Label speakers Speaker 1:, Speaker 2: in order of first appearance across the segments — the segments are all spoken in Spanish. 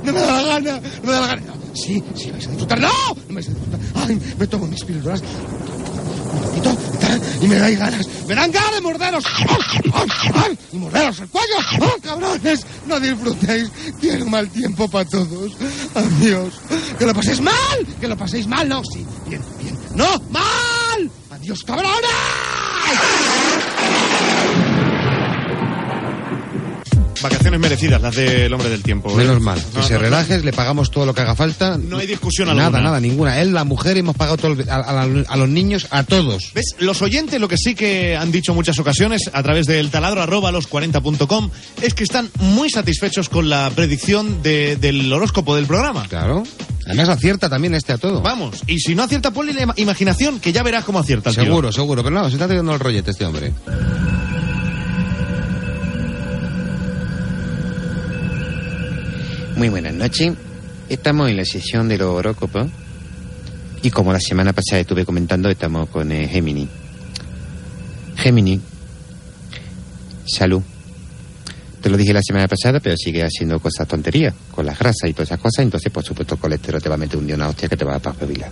Speaker 1: no me da la gana, no me da la gana. Sí, vais a disfrutar. ¡No! No me vais a disfrutar. Ay, me tomo mis píldoras. Un poquito, y me dan ganas de morderos. ¡Ay! Y morderos el cuello. ¡Oh, cabrones! No disfrutéis. Tiene un mal tiempo para todos. Adiós. Que lo paséis mal. No, sí. Bien. ¡No! ¡Mal! ¡Adiós, cabrones!
Speaker 2: Vacaciones merecidas, las del hombre del tiempo.
Speaker 3: Menos mal. Que se relajes, le pagamos todo lo que haga falta.
Speaker 2: No hay discusión alguna.
Speaker 3: Nada, ninguna. Él, la mujer, hemos pagado todo a los niños, a todos.
Speaker 2: ¿Ves? Los oyentes lo que sí que han dicho en muchas ocasiones a través del taladro @los40.com es que están muy satisfechos con la predicción del horóscopo del programa.
Speaker 3: Claro. Además acierta también a todo.
Speaker 2: Vamos, y si no acierta, ponle la imaginación, que ya verás cómo acierta el
Speaker 3: Seguro, pero no, se está tirando el rollete este hombre.
Speaker 4: Muy buenas noches. Estamos en la sesión de los horóscopos. Y como la semana pasada estuve comentando, estamos con Géminis. Géminis. Salud. Te lo dije la semana pasada, pero sigue haciendo cosas tonterías con las grasas y todas esas cosas. Entonces, por supuesto, el colesterol te va a meter un día una hostia que te va a paspebilar.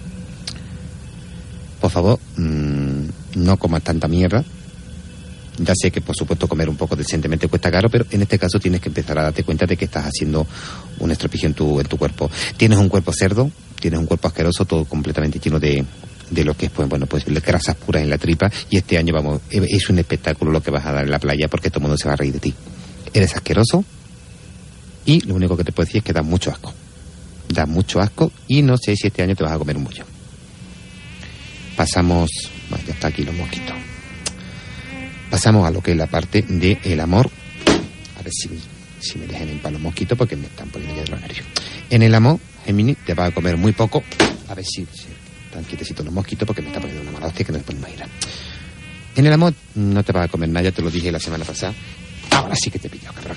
Speaker 4: Por favor, no comas tanta mierda. Ya sé que, por supuesto, comer un poco decentemente cuesta caro, pero en este caso tienes que empezar a darte cuenta de que estás haciendo un estropicio en tu cuerpo. Tienes un cuerpo cerdo, tienes un cuerpo asqueroso, todo completamente lleno de lo que es, pues grasas puras en la tripa, y este año, es un espectáculo lo que vas a dar en la playa, porque todo el mundo se va a reír de ti. Eres asqueroso, y lo único que te puedo decir es que das mucho asco. Das mucho asco, y no sé si este año te vas a comer un bollo. Pasamos... Bueno, ya está aquí los mosquitos. Pasamos a lo que es la parte del amor. A ver si me dejan en paz los mosquitos, porque me están poniendo ya de los nervios. En el amor, Géminis, te vas a comer muy poco. A ver si están quietecitos los mosquitos, porque me están poniendo una mala hostia que no les pueden imaginar. En el amor no te vas a comer nada, ya te lo dije la semana pasada. Ahora sí que te pillo, cabrón.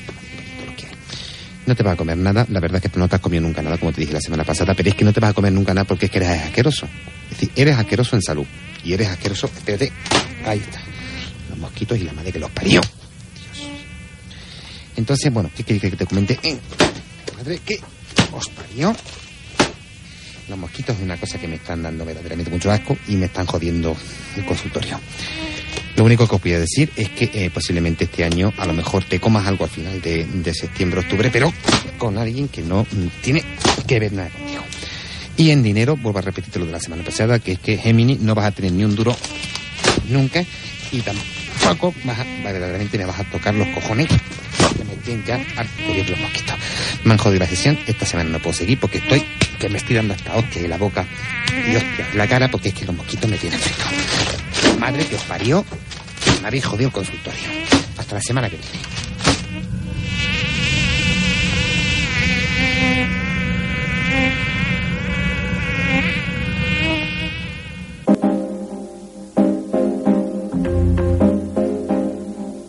Speaker 4: No te vas a comer nada. La verdad es que no te has comido nunca nada, como te dije la semana pasada, pero es que no te vas a comer nunca nada porque es que eres asqueroso. Es decir, eres asqueroso en salud. Y eres asqueroso... Espérate. Ahí está. Los mosquitos y la madre que los parió. Dios. Entonces, bueno, ¿qué queréis que te comente? Madre que os parió. Los mosquitos es una cosa que me están dando verdaderamente mucho asco y me están jodiendo el consultorio. Lo único que os voy a decir es que posiblemente este año a lo mejor te comas algo al final de septiembre, octubre, pero con alguien que no tiene que ver nada contigo. Y en dinero, vuelvo a repetirte lo de la semana pasada, que es que Géminis no vas a tener ni un duro nunca, y tampoco verdaderamente me vas a tocar los cojones que me tienen ya al de los mosquitos. Me han jodido la sesión, esta semana no puedo seguir porque que me estoy dando hasta hostia en la boca y hostia en la cara, porque es que los mosquitos me tienen fresco. Madre que os parió, me habéis jodido el consultorio. Hasta la semana que viene.